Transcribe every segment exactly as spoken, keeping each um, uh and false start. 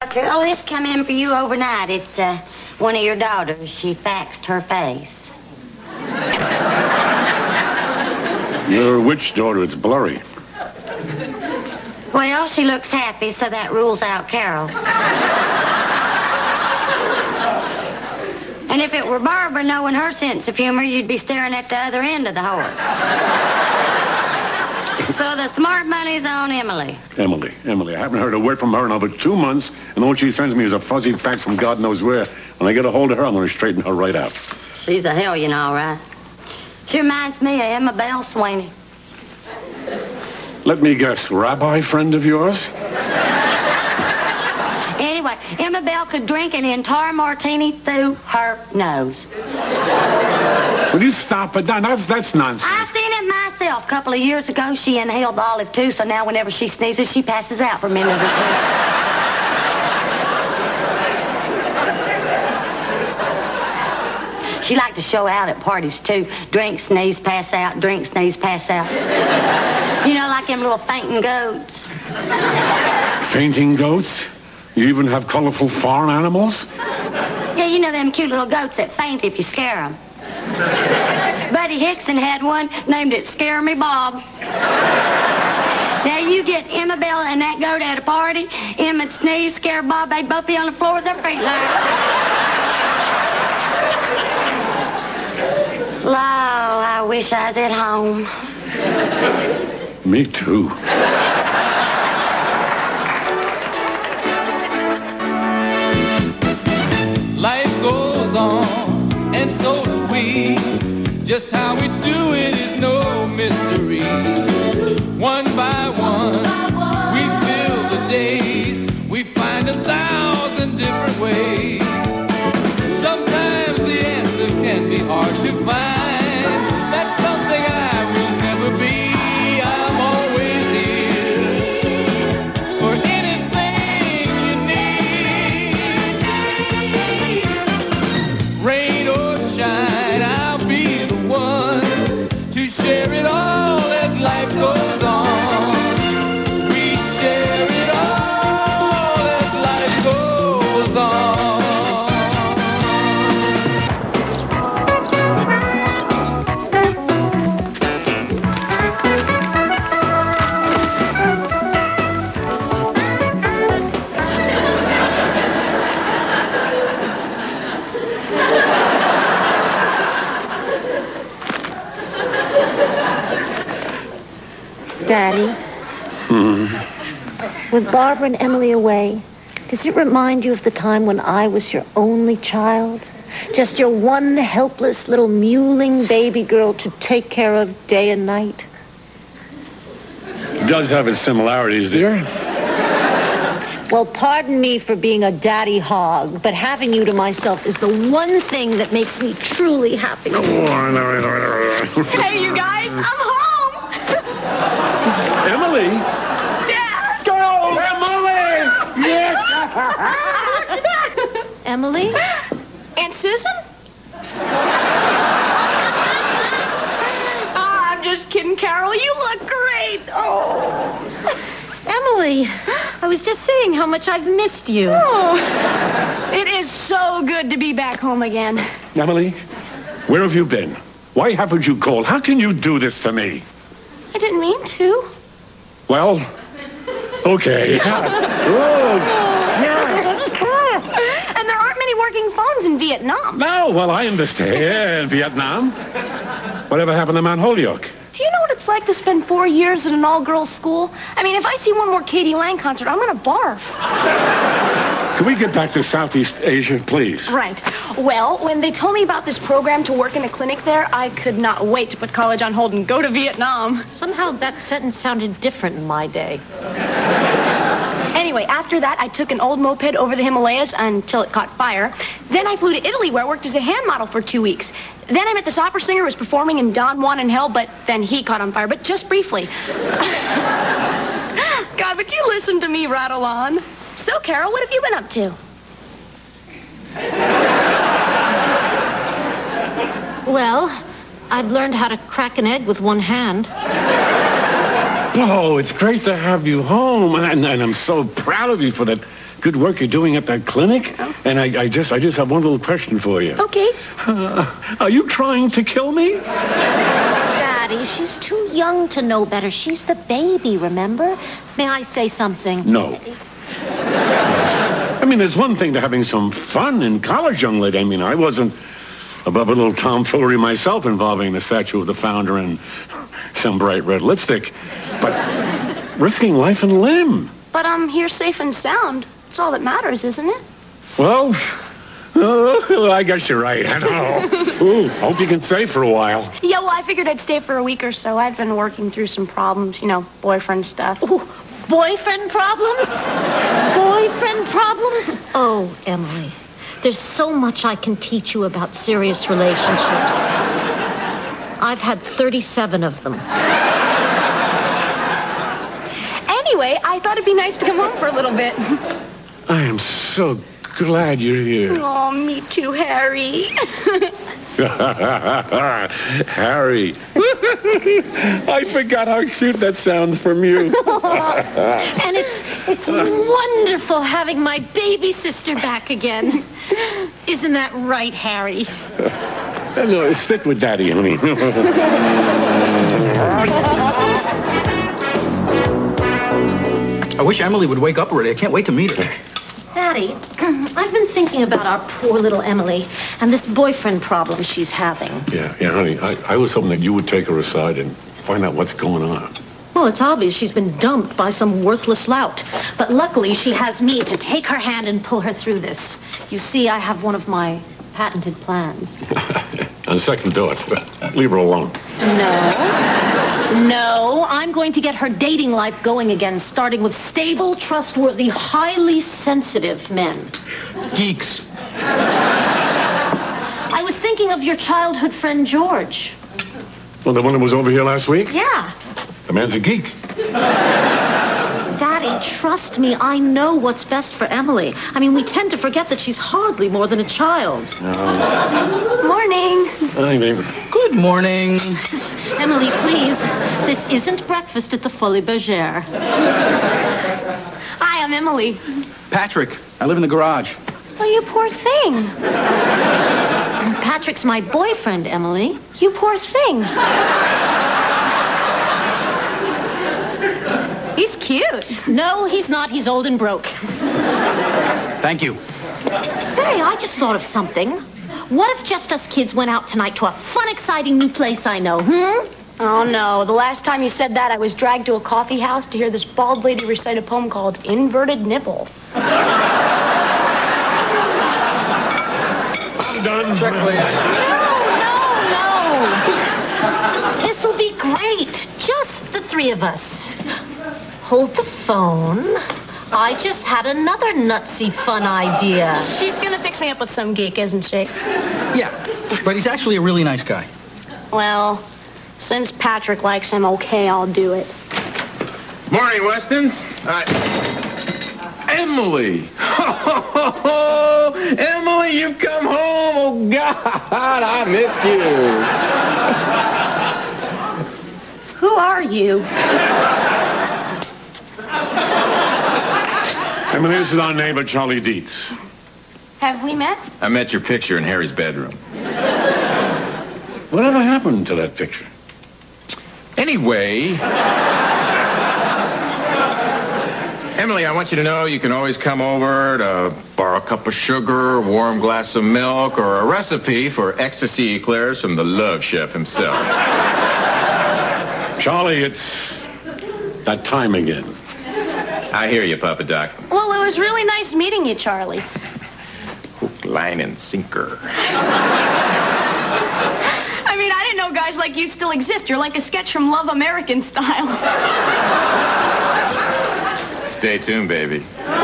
Carol, this come in for you overnight. It's uh, one of your daughters. She faxed her face. Your which daughter? It's blurry. Well, she looks happy, so that rules out Carol. And if it were Barbara, knowing her sense of humor, you'd be staring at the other end of the horse. So the smart money's on Emily. Emily, Emily. I haven't heard a word from her in over two months, and all she sends me is a fuzzy fax from God knows where. When I get a hold of her, I'm going to straighten her right out. She's a hellion, all right. She reminds me of Emma Bell Sweeney. Let me guess, rabbi friend of yours? Anyway, Emma Bell could drink an entire martini through her nose. Will you stop it? That's, that's nonsense. I've seen it myself. A couple of years ago, she inhaled the olive, too, so now whenever she sneezes, she passes out for a minute or two. She liked to show out at parties, too. Drink, sneeze, pass out. Drink, sneeze, pass out. You know, like them little fainting goats. Fainting goats? You even have colorful farm animals? Yeah, you know them cute little goats that faint if you scare them. Buddy Hickson had one, named it Scare Me Bob. Now, you get Emma Bell and that goat at a party, Emma'd sneeze, scare Bob, they'd both be on the floor with their feet like... Lo, I wish I was at home. Me too. Life goes on, and so do we. Just how we do it is no mystery. One by one, we fill the days. We find a thousand different ways. Sometimes the answer can be hard to find. That's something I will never be. I'm always here for anything you need. Rain or shine, I'll be the one to share it all as life goes on. We share it all as life goes on. Daddy, Mm-hmm. with Barbara and Emily away, does it remind you of the time when I was your only child? Just your one helpless little mewling baby girl to take care of day and night? It does have its similarities, dear. Well, pardon me for being a daddy hog, but having you to myself is the one thing that makes me truly happy. Hey, you guys, I'm home. Emily? Dad. Go, Emily! Yes! Emily? Aunt Susan? Oh, I'm just kidding, Carol. You look great. Oh. Emily, I was just saying how much I've missed you. Oh. It is so good to be back home again. Emily, where have you been? Why haven't you called? How can you do this to me? I didn't mean to. Well, okay. And there aren't many working phones in Vietnam. No, well, I understand. Yeah, in Vietnam. Whatever happened to Mount Holyoke? Do you know what it's like to spend four years in an all-girls school? I mean, if I see one more Katie Lang concert, I'm going to barf. Can we get back to Southeast Asia, please? Right. Well, when they told me about this program to work in a clinic there, I could not wait to put college on hold and go to Vietnam. Somehow that sentence sounded different in my day. Anyway, after that, I took an old moped over the Himalayas until it caught fire. Then I flew to Italy, where I worked as a hand model for two weeks. Then I met this opera singer who was performing in Don Juan in Hell, but then he caught on fire, but just briefly. God, but you listen to me rattle on. So, Carol, what have you been up to? Well, I've learned how to crack an egg with one hand. Oh, it's great to have you home, and, and I'm so proud of you for that good work you're doing at that clinic. Oh. And I, I just I just have one little question for you. Okay. Uh, are you trying to kill me? Daddy, she's too young to know better. She's the baby, remember? May I say something? No. I mean, there's one thing to having some fun in college, young lady. I mean, I wasn't above a little tomfoolery myself involving the statue of the founder and some bright red lipstick. But risking life and limb. But I'm here safe and sound. That's all that matters, isn't it? Well, uh, I guess you're right. I don't know. Ooh, hope you can stay for a while. Yeah, well, I figured I'd stay for a week or so. I've been working through some problems, you know, boyfriend stuff. Ooh, boyfriend problems? Boyfriend problems? Oh, Emily, there's so much I can teach you about serious relationships. I've had thirty-seven of them. Anyway, I thought it'd be nice to come home for a little bit. I am so glad you're here. Oh, me too, Harry. Harry. I forgot how cute that sounds from you. And it's it's wonderful having my baby sister back again. Isn't that right, Harry? No, stick with Daddy, honey. I wish Emily would wake up already. I can't wait to meet her. Daddy, I've been thinking about our poor little Emily and this boyfriend problem she's having. Yeah, yeah, honey. I, I was hoping that you would take her aside and find out what's going on. Well, it's obvious she's been dumped by some worthless lout. But luckily, she has me to take her hand and pull her through this. You see, I have one of my patented plans. On second thought, leave her alone. No. No, I'm going to get her dating life going again, starting with stable, trustworthy, highly sensitive men. Geeks. I was thinking of your childhood friend, George. Well, the one that was over here last week? Yeah. The man's a geek. Daddy, trust me, I know what's best for Emily. I mean, we tend to forget that she's hardly more than a child. Morning. Hi, baby. Good morning. Emily, please, this isn't breakfast at the Folie Bergère. Hi, I'm Emily. Patrick, I live in the garage. Oh, you poor thing. Patrick's my boyfriend, Emily. You poor thing. He's cute. No, he's not. He's old and broke. Thank you. Say, I just thought of something. What if just us kids went out tonight to a fun, exciting new place I know, hmm? Oh, no. The last time you said that, I was dragged to a coffee house to hear this bald lady recite a poem called Inverted Nipple. I'm done. Check, please. No, no, no. This'll be great. Just the three of us. Hold the phone. I just had another nutsy fun idea. She's gonna fix me up with some geek, isn't she? Yeah, but he's actually a really nice guy. Well, since Patrick likes him, okay, I'll do it. Morning, Westons. Uh, Emily. Oh, Emily, you've come home. Oh, God, I missed you. Who are you? I mean, this is our neighbor, Charlie Dietz. Have we met? I met your picture in Harry's bedroom. Whatever happened to that picture? Anyway... Emily, I want you to know you can always come over to borrow a cup of sugar, a warm glass of milk, or a recipe for ecstasy eclairs from the love chef himself. Charlie, it's that time again. I hear you, Papa Doc. Well, it was really nice meeting you, Charlie. Hook, line, and sinker. I mean, I didn't know guys like you still exist. You're like a sketch from Love American Style. Stay tuned, baby.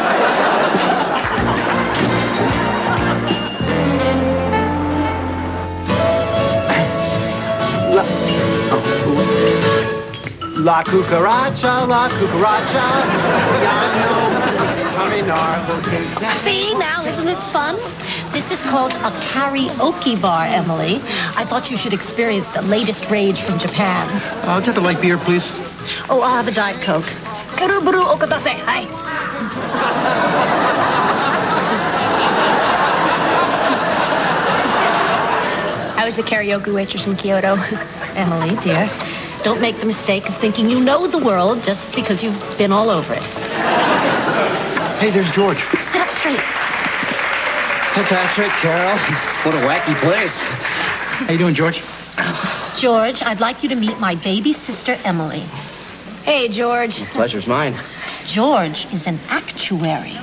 La cucaracha, la cucaracha, See, now, isn't this fun? This is called a karaoke bar, Emily. I thought you should experience the latest rage from Japan. Uh, I'll take a light beer, please. Oh, I'll have a Diet Coke. Kuruburu okatase, hi. was a karaoke waitress in Kyoto. Emily, dear, don't make the mistake of thinking you know the world just because you've been all over it. Hey, there's George. Sit up straight. Hey, Patrick, Carol. What a wacky place. How you doing, George? George, I'd like you to meet my baby sister, Emily. Hey, George. Pleasure's mine. George is an actuary.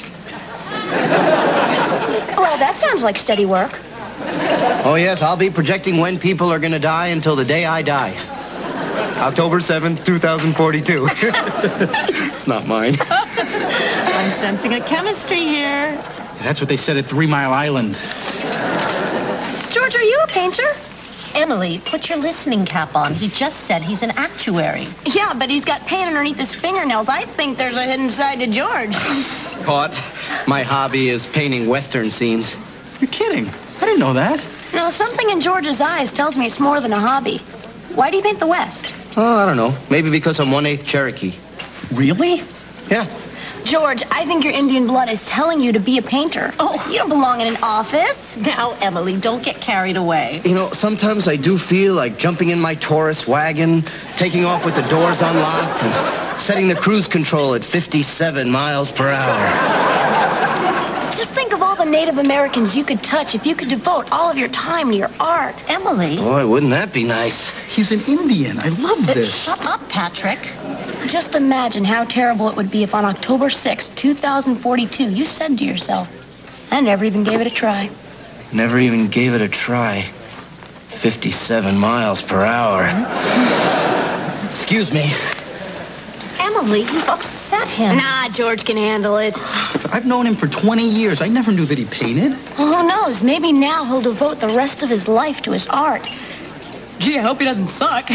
Well, that sounds like steady work. Oh, yes, I'll be projecting when people are going to die until the day I die. October seventh, two thousand forty-two. It's not mine. I'm sensing a chemistry here. That's what they said at Three Mile Island. George, are you a painter? Emily, put your listening cap on. He just said he's an actuary. Yeah, but he's got paint underneath his fingernails. I think there's a hidden side to George. Caught. My hobby is painting Western scenes. You're kidding. I didn't know that. No, something in George's eyes tells me it's more than a hobby. Why do you paint the West? Oh, I don't know. Maybe because I'm one-eighth Cherokee. Really? Yeah. George, I think your Indian blood is telling you to be a painter. Oh, you don't belong in an office. Now, Emily, don't get carried away. You know, sometimes I do feel like jumping in my Taurus wagon, taking off with the doors unlocked, and setting the cruise control at fifty-seven miles per hour. Just think of all the Native Americans you could touch if you could devote all of your time to your art. Emily. Boy, wouldn't that be nice? He's an Indian. I love this. Shut up, Patrick. Just imagine how terrible it would be if on October sixth, two thousand forty-two, you said to yourself, I never even gave it a try. Never even gave it a try. fifty-seven miles per hour. Excuse me. Emily, you've upset him. Nah, George can handle it. I've known him for twenty years. I never knew that he painted. Well, who knows? Maybe now he'll devote the rest of his life to his art. Gee, I hope he doesn't suck.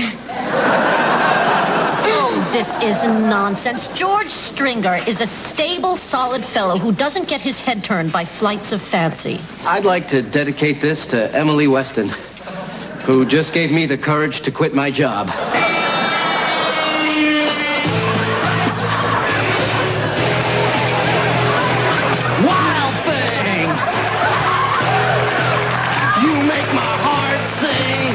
Oh, this is nonsense. George Stringer is a stable, solid fellow who doesn't get his head turned by flights of fancy. I'd like to dedicate this to Emily Weston, who just gave me the courage to quit my job. Wild thing! You make my heart sing!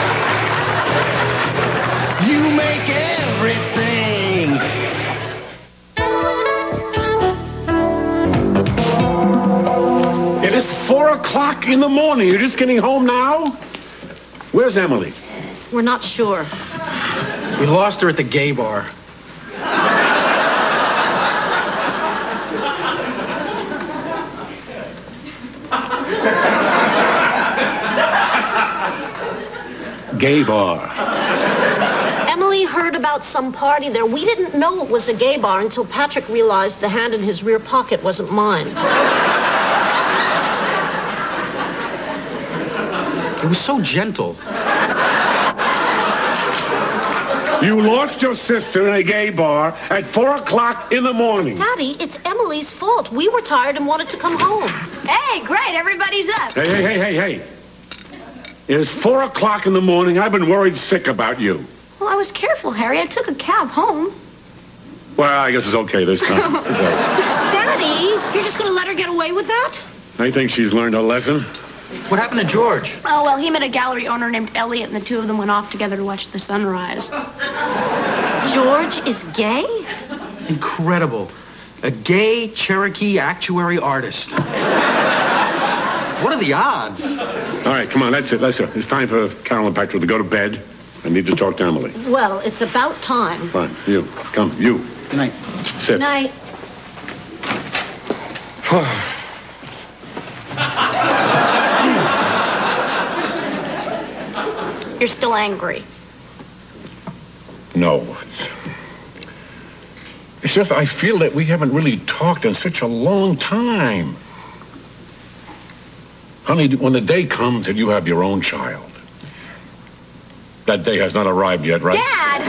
You make everything! It is four o'clock in the morning. You're just getting home now? Where's Emily? We're not sure. We lost her at the gay bar. Gay bar. Emily heard about some party there. We didn't know it was a gay bar until Patrick realized the hand in his rear pocket wasn't mine. It was so gentle. You lost your sister in a gay bar at four o'clock in the morning. Daddy, it's Emily's fault. We were tired and wanted to come home. Hey, great, everybody's up. Hey, hey, hey, hey, hey. It is four o'clock in the morning. I've been worried sick about you. Well, I was careful, Harry. I took a cab home. Well, I guess it's okay this time. It's okay. Daddy, you're just going to let her get away with that? I think she's learned her lesson. What happened to George? Oh, well, he met a gallery owner named Elliot, and the two of them went off together to watch the sunrise. George is gay? Incredible. A gay Cherokee actuary artist. What are the odds? All right, come on, that's it, that's it. It's time for Carol and Patrick to go to bed. I need to talk to Emily. Well, it's about time. Fine, you. Come, you. Good night. Sit. Night. You're still angry. No. It's, it's just I feel that we haven't really talked in such a long time. Honey, when the day comes that you have your own child, that day has not arrived yet, right? Dad!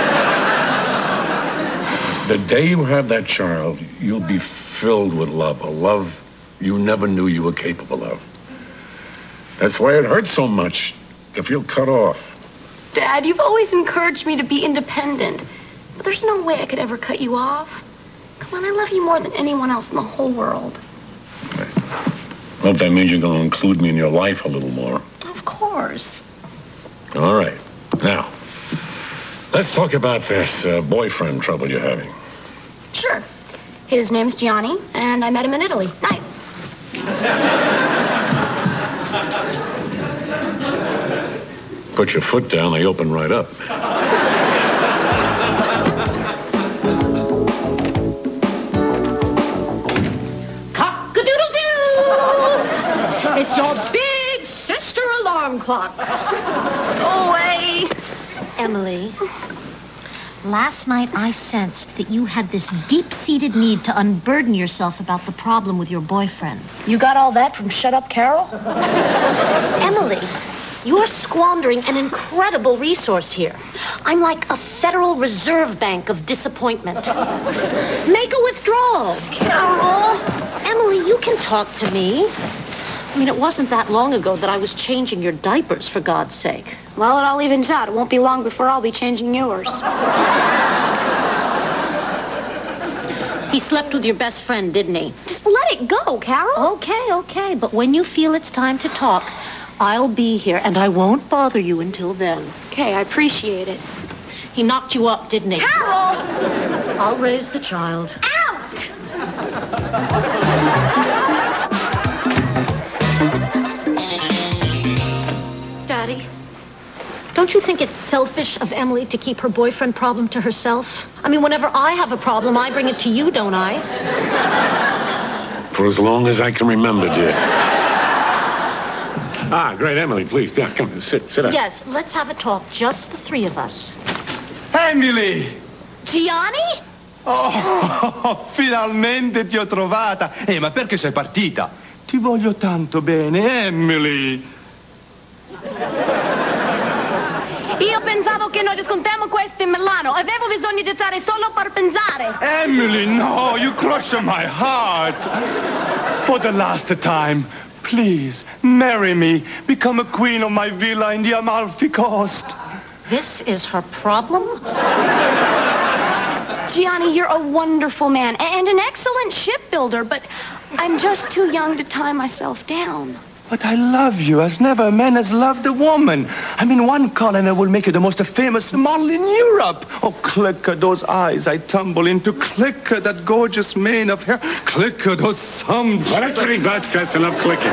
The day you have that child, you'll be filled with love, a love you never knew you were capable of. That's why it hurts so much to feel cut off. Dad, you've always encouraged me to be independent. But there's no way I could ever cut you off. Come on, I love you more than anyone else in the whole world. I hope that means you're going to include me in your life a little more. Of course. yours. All right. Now, let's talk about this uh, boyfriend trouble you're having. Sure. His name's Gianni, and I met him in Italy. Night. Put your foot down, they open right up. Cock-a-doodle-doo! It's your big sister alarm clock. Go away. Emily, last night I sensed that you had this deep-seated need to unburden yourself about the problem with your boyfriend. You got all that from Shut Up, Carol? Emily, you're squandering an incredible resource here. I'm like a Federal Reserve Bank of disappointment. Make a withdrawal. Carol! Emily, you can talk to me. I mean, it wasn't that long ago that I was changing your diapers, for God's sake. Well, it all evens out. It won't be long before I'll be changing yours. He slept with your best friend, didn't he? Just let it go, Carol. Okay, okay. But when you feel it's time to talk, I'll be here, and I won't bother you until then. Okay, I appreciate it. He knocked you up, didn't he? Carol! I'll raise the child. Out! Daddy, don't you think it's selfish of Emily to keep her boyfriend problem to herself? I mean, whenever I have a problem, I bring it to you, don't I? For as long as I can remember, dear. Ah, great, Emily, please. Yeah, come on, sit, sit down. Yes, let's have a talk, just the three of us. Emily! Gianni? Oh, finalmente ti ho trovata. Ehi, ma perché sei partita? Ti voglio tanto bene, Emily. Io pensavo che noi discontiamo questo in Milano. Avevo bisogno di stare solo per pensare. Emily, no, you crush my heart. For the last time, please, marry me. Become a queen of my villa in the Amalfi Coast. This is her problem? Gianni, you're a wonderful man and an excellent shipbuilder, but I'm just too young to tie myself down. But I love you as never a man has loved a woman. I mean, one colonel will make you the most famous model in Europe. Oh, Clicker, those eyes I tumble into. Clicker, that gorgeous mane of hair. Clicker, those thumbs. Well, that's pretty bad. That's enough clicking.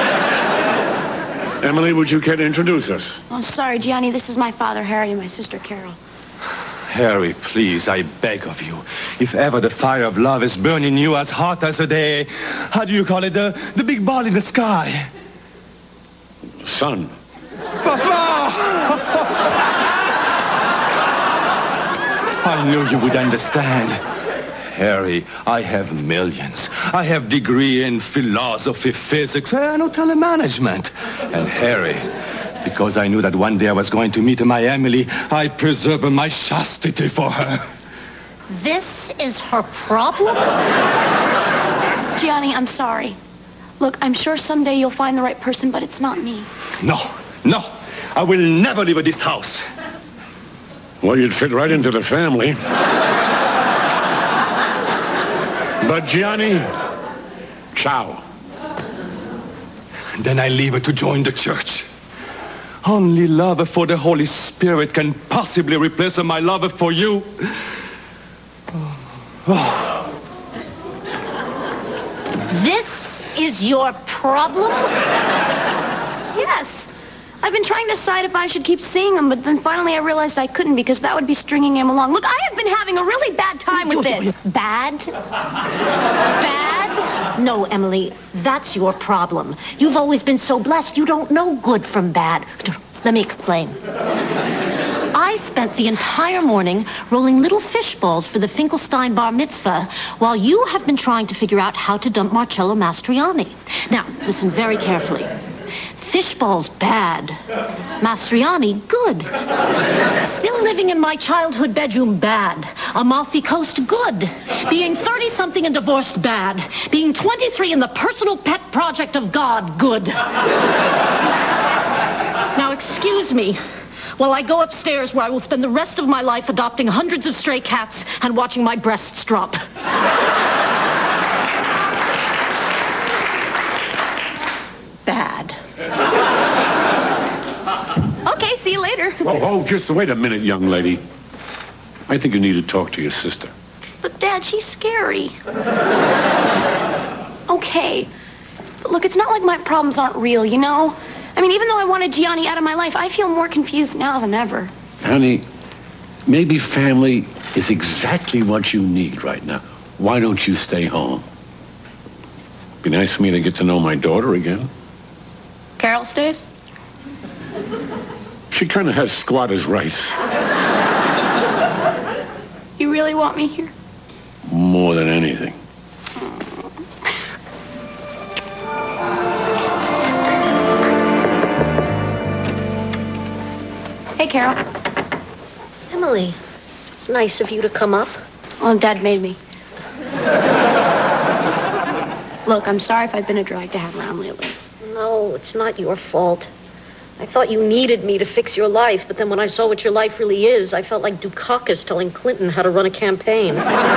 Emily, would you care to introduce us? Oh, sorry, Gianni. This is my father, Harry, and my sister, Carol. Harry, please, I beg of you. If ever the fire of love is burning you as hot as a day, how do you call it, the, the big ball in the sky? Son. Papa! I knew you would understand. Harry, I have millions. I have degree in philosophy, physics, and hotel management. And Harry, because I knew that one day I was going to meet my Emily, I preserved my chastity for her. This is her problem? Gianni, I'm sorry. Look, I'm sure someday you'll find the right person, but it's not me. No, no. I will never leave this house. Well, you'd fit right into the family. But Gianni, ciao. Then I leave her to join the church. Only love for the Holy Spirit can possibly replace my love for you. Oh. This is your problem? Yes. I've been trying to decide if I should keep seeing him, but then finally I realized I couldn't because that would be stringing him along. Look, I have been having a really bad time with this. Bad? Bad? No, Emily, that's your problem. You've always been so blessed, you don't know good from bad. Let me explain. I spent the entire morning rolling little fish balls for the Finkelstein bar mitzvah while you have been trying to figure out how to dump Marcello Mastroianni. Now, listen very carefully. Fishballs, bad. Mastroianni, good. Still living in my childhood bedroom, bad. Amalfi Coast, good. Being thirty-something and divorced, bad. Being twenty-three in the personal pet project of God, good. Now, excuse me while I go upstairs where I will spend the rest of my life adopting hundreds of stray cats and watching my breasts drop. Bad. Oh, just wait a minute, young lady. I think you need to talk to your sister. But, Dad, she's scary. Okay. But look, it's not like my problems aren't real, you know? I mean, even though I wanted Gianni out of my life, I feel more confused now than ever. Honey, maybe family is exactly what you need right now. Why don't you stay home? Be nice for me to get to know my daughter again. Carol stays? She kind of has squatter's rights. You really want me here? More than anything. Hey, Carol. Emily, it's nice of you to come up. Well, Dad made me. Look, I'm sorry if I've been a drag to have around lately. No, it's not your fault. I thought you needed me to fix your life, but then when I saw what your life really is, I felt like Dukakis telling Clinton how to run a campaign.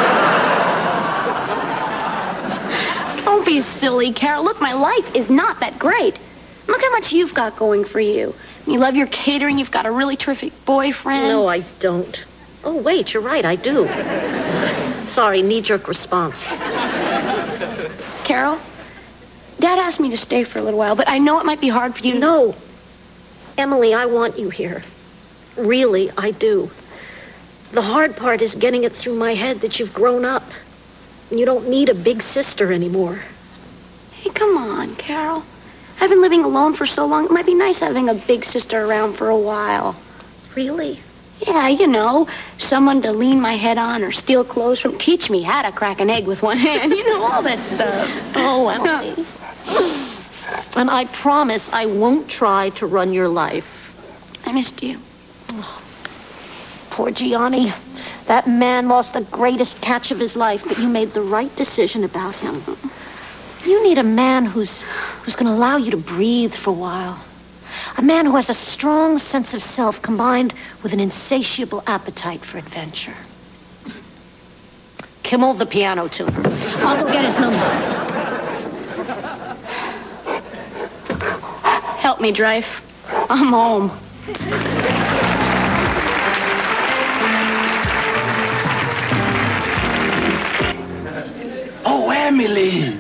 Don't be silly, Carol. Look, my life is not that great. Look how much you've got going for you. You love your catering. You've got a really terrific boyfriend. No, I don't. Oh, wait, you're right, I do. Sorry, knee-jerk response. Carol, Dad asked me to stay for a little while, but I know it might be hard for you to... No. Emily, I want you here. Really, I do. The hard part is getting it through my head that you've grown up. And you don't need a big sister anymore. Hey, come on, Carol. I've been living alone for so long. It might be nice having a big sister around for a while. Really? Yeah, you know, someone to lean my head on or steal clothes from. Teach me how to crack an egg with one hand. You know, all that stuff. Oh, Emily. And I promise I won't try to run your life. I missed you. Oh, poor Gianni. That man lost the greatest catch of his life, but you made the right decision about him. You need a man who's who's going to allow you to breathe for a while. A man who has a strong sense of self combined with an insatiable appetite for adventure. Kimmel, the piano tuner. I'll go get his number. Help me, Drive. I'm home. Oh, Emily!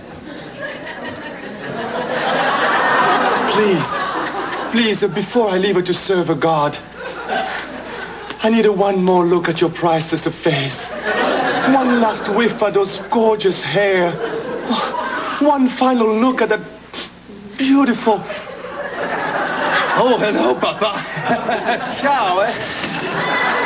Please, please, uh, before I leave her to serve a god, I need a one more look at your priceless face. One last whiff at those gorgeous hair. Oh, one final look at that beautiful... Oh, hello, Papa. Ciao, eh?